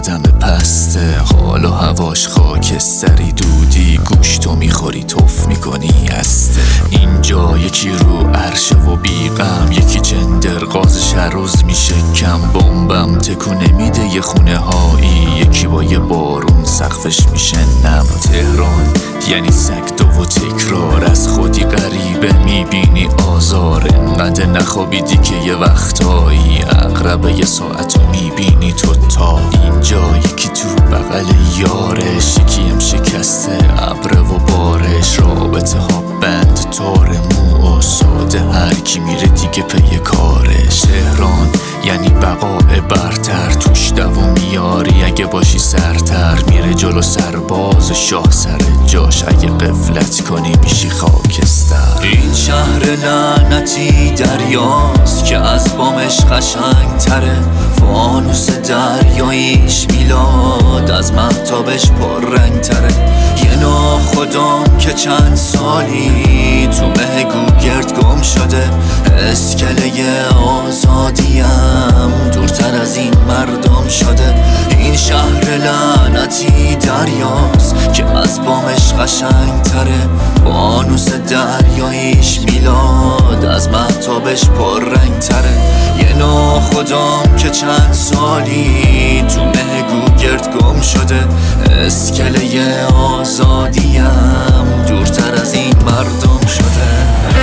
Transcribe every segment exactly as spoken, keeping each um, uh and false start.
آدم پسته، حال و هواش خاکستری، دودی گوش تو میخوری توف میکنی هسته. اینجا یکی رو عرشه و بیغم، یکی جندر غازش هر روز میشه کم، بمبم تکونه میده یه خونه هایی، یکی با یه بارون سقفش میشه نم. تهران یعنی سکدو و تکرار، از خودی غریبه میبینی آزار، انقدر نخوابیدی که یه وقتایی اقربه یه ساعت رو میبینی تو تا. اینجا یکی تو بغل یارش، یکی هم شکسته ابره و بارش، رابطه ها بند تار مو و ساده، هر کی میره دیگه پی کارش. تهران یعنی بقای برتر، توش دوو میاری اگه باشی سرتر، میره جلو سرباز و شاه سر جاش، اگه قفلت کنی میشی خاکستر. این شهر لعنتی دریاست که از بامش قشنگ تره، فانوس دریاییش میلاد از مهتابش پر رنگ تره. یه ناخدام که چند سالی تو مه گوگرد گم شده، اسکله آزادیم دورتر از این مردم شده. این شهر لعنتی دریاست که از بامش قشنگ تره، فانوس دریاییش میلاد از مهتابش پر رنگ تره. یه ناخدام که چند سالی تو مه گوگرد گم شده، اسکله آزادیم دورتر از این مردم شده.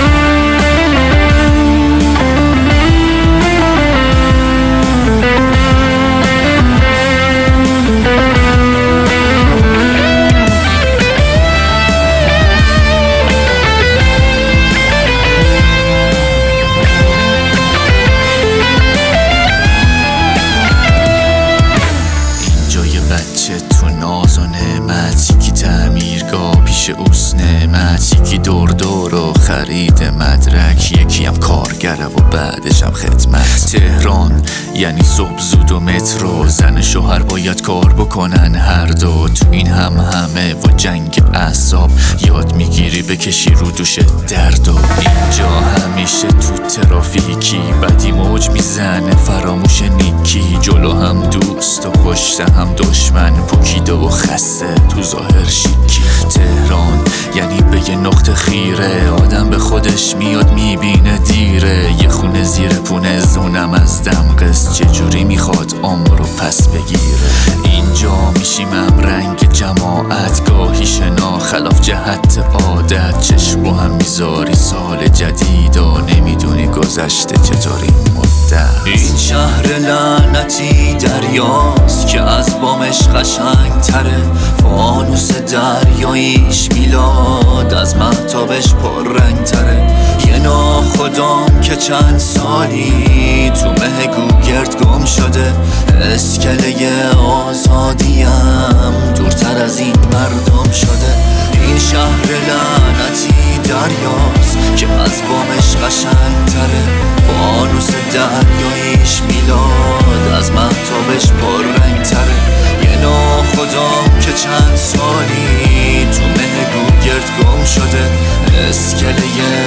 اوست نعمت، یکی دور دور و خرید مدرک، یکی هم کارگره و بعدش هم خدمت. تهران یعنی صبح زود و مترو، زن شوهر باید کار بکنن هر دو، تو این هم همه و جنگ اعصاب، یاد میگیری بکشی رو دوش درد. و اینجا همیشه تو ترافیکی، بدی موج میزنه فراموش نیکی، جلو هم دوست و پشت هم دشمن، پوکیده و خسته تو ظاهر شیکی. تهران یعنی به یه نقطه خیره، آدم به خودش میاد میبینه دیره، یه خونه زیر پونه زونم از دم قصد، چجوری میخواد عمر رو پس بگیره. اینجا میشیم هم رنگ جماعت، گاهی شنا خلاف جهت عادت، چشم رو هم میذاری سال جدید و نمیدونی گذشته چطوری مدت. این شهر لعنتی دریاست که از بامش قشنگ تره، فانوس دریاییش میلاد از مهتابش پر رنگ تره. یه ناخدام که چند سالی تو مه گوگرد گم شده، اسکله آزادیم دورتر از این مردم شده. این شهر لعنتی دریاست که از بامش قشنگ تره، فانوس دریاییش میلاد از مهتابش پر رنگ تره. یه ناخدام که چند سالی تو مه گوگرد گم شده، اسکله